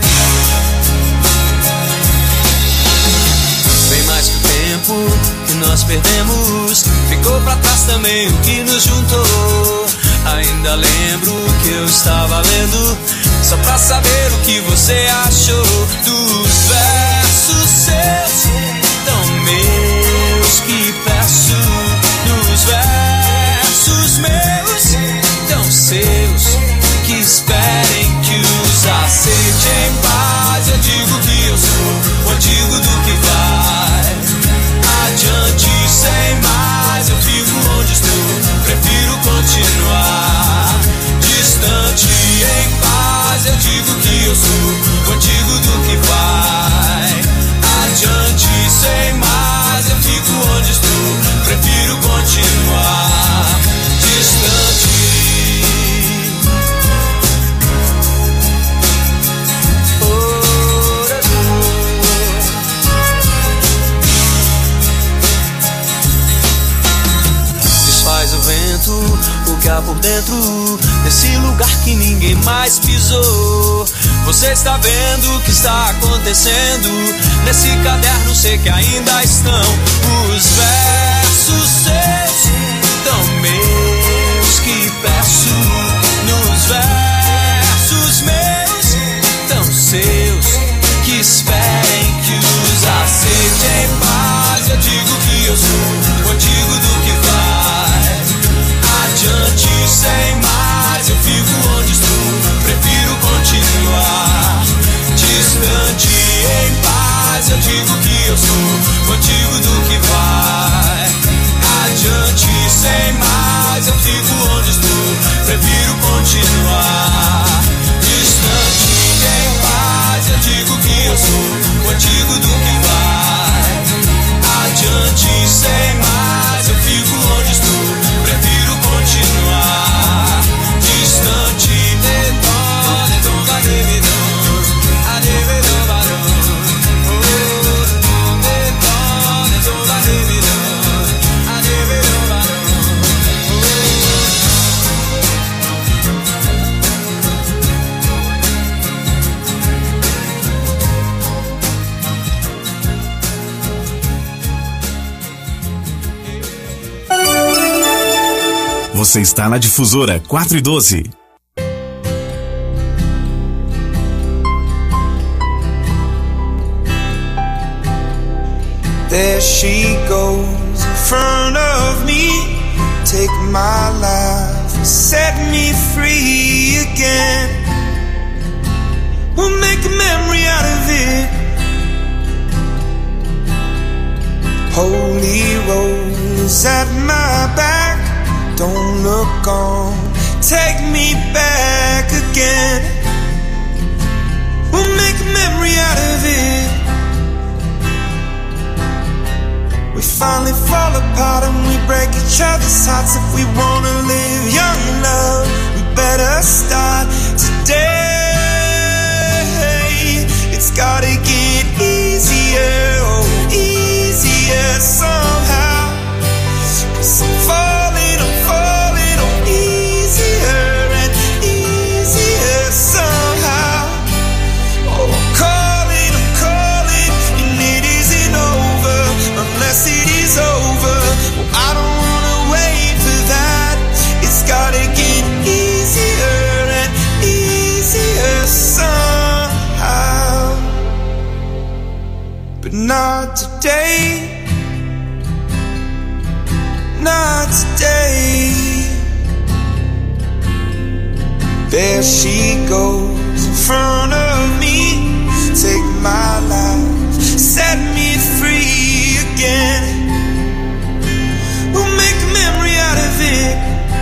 Bem mais que o tempo que nós nós perdemos, ficou pra trás também o que nos juntou. Ainda lembro que eu estava lendo, só pra saber o que você achou dos versos seus, tão meus que peço, dos versos meus, tão seus, que esperem que os aceite em paz. Eu digo que eu sou o antigo do que vai adiante sem mais. Eu fico onde estou, prefiro continuar distante em paz. Eu digo que eu sou o antigo do que vai adiante sem mais. Eu fico onde estou, prefiro continuar distante. Desfaz o vento, o que há por dentro desse lugar que ninguém mais pisou. Você está vendo o que está acontecendo nesse caderno, sei que ainda estão os versos seus, tão meus que peço, nos versos meus, tão seus, que esperem que os aceite em paz. Eu digo que eu sou o antigo do que vai adiante sem mais. Eu fico onde estou, prefiro continuar distante em paz. Eu digo que eu sou o antigo do que vai adiante sem mais. Eu fico onde estou, prefiro continuar distante em paz. Eu digo que eu sou o antigo do que vai adiante sem mais. Eu fico onde estou, prefiro continuar distante. Você está na Difusora quatro e doze. There she goes in front of me, take my life, set me free again. We'll make a memory out of it. Holy roll is at my back, don't look on, take me back again. We'll make a memory out of it. We finally fall apart and we break each other's hearts. If we wanna live young and love, we better start today. It's gotta get easier, oh, easier somehow. 'Cause I'm falling, I'm falling, oh, easier and easier somehow. Oh, I'm calling, I'm calling, and it isn't over unless it is over. Well, I don't wanna wait for that. It's gotta get easier and easier somehow. But not today. Not today. There she goes in front of me, take my life, set me free again. We'll make a memory out of it.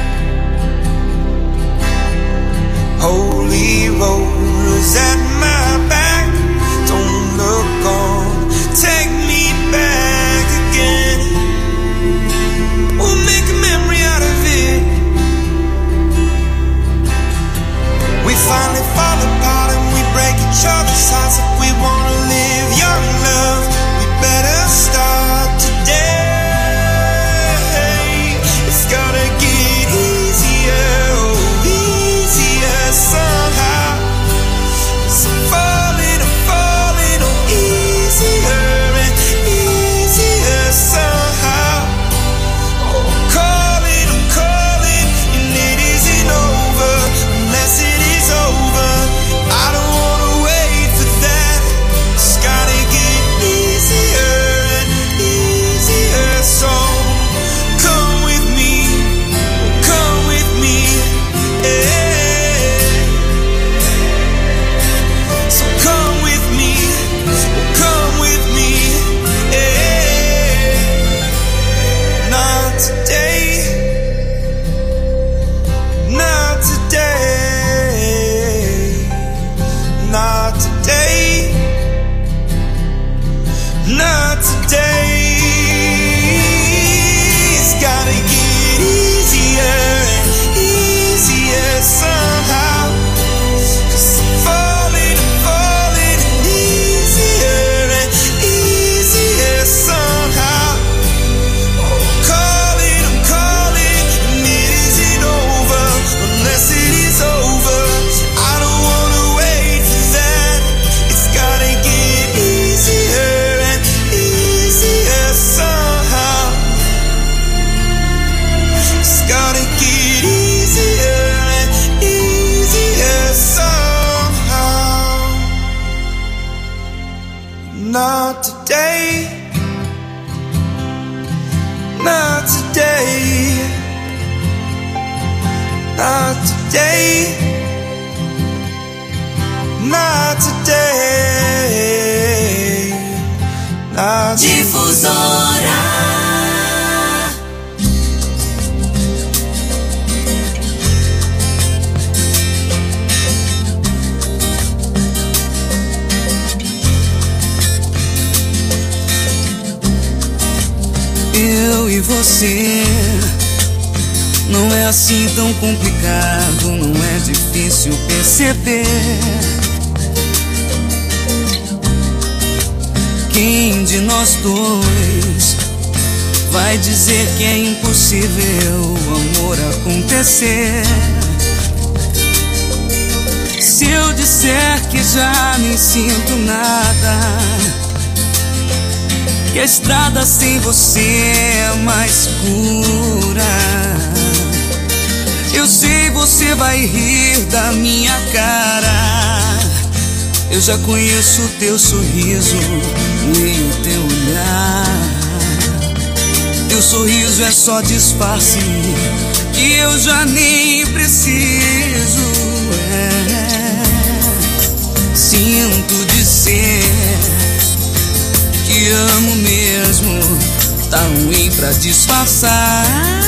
Holy rollers at my back, don't look on, take me back again. We'll make a memory out of it. We finally fall apart and we break each other's hearts. If we wanna live Not today, not today, not today, not today, not today. Difusora. Eu e você, não é assim tão complicado, não é difícil perceber. Quem de nós dois vai dizer que é impossível o amor acontecer? Se eu disser que já nem sinto nada, que a estrada sem você é mais pura, eu sei você vai rir da minha cara. Eu já conheço o teu sorriso, leio o teu olhar. Teu sorriso é só disfarce que eu já nem preciso. É. Sinto dizer que amo mesmo, tá ruim pra disfarçar.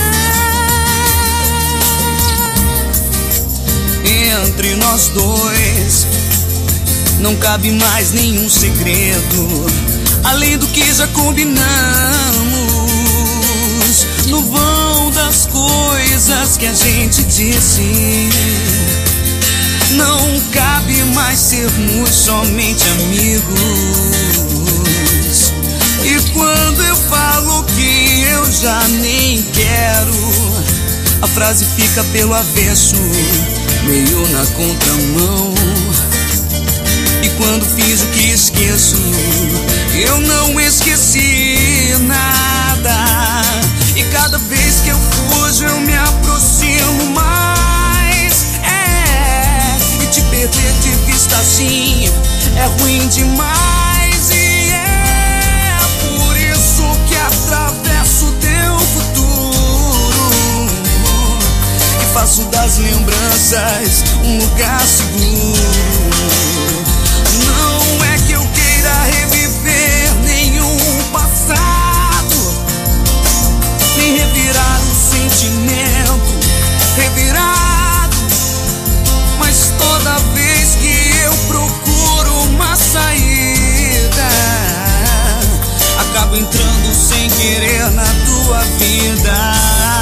Entre nós dois não cabe mais nenhum segredo, além do que já combinamos. No vão das coisas que a gente disse, não cabe mais sermos somente amigos. E quando eu falo que eu já nem quero, a frase fica pelo avesso, meio na contramão. E quando fiz o que esqueço, eu não esqueci nada. E cada vez que eu fujo eu me aproximo mais. É, e te perder de vista assim é ruim demais. E é por isso que atravesso teu futuro e faço das lembranças um lugar seguro. Não é que eu queira reviver nenhum passado, nem revirar o sentimento revirado, mas toda vez que eu procuro uma saída, acabo entrando sem querer na tua vida.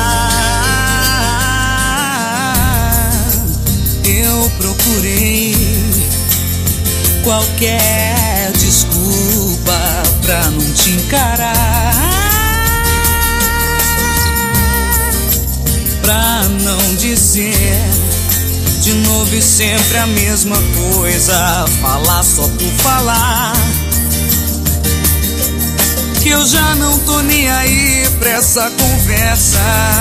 Eu procurei qualquer desculpa pra não te encarar, pra não dizer de novo e sempre a mesma coisa, falar só por falar, que eu já não tô nem aí pra essa conversa,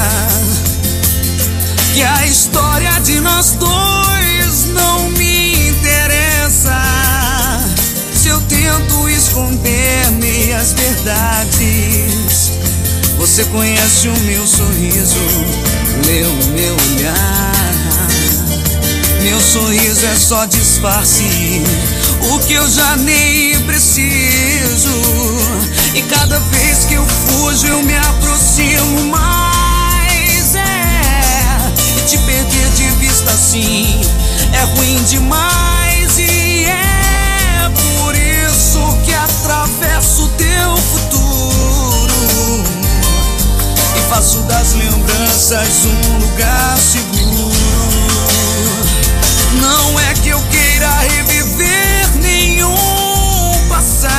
que a história de nós dois não me interessa. Se eu tento esconder meias verdades, você conhece o meu sorriso, lê o meu olhar. Meu sorriso é só disfarce, o que eu já nem preciso. E cada vez que eu fujo eu me aproximo mais. É, e te perder de vista assim é ruim demais. E é por isso que atravesso teu futuro e faço das lembranças um lugar seguro. Não é que eu queira reviver nenhum passado,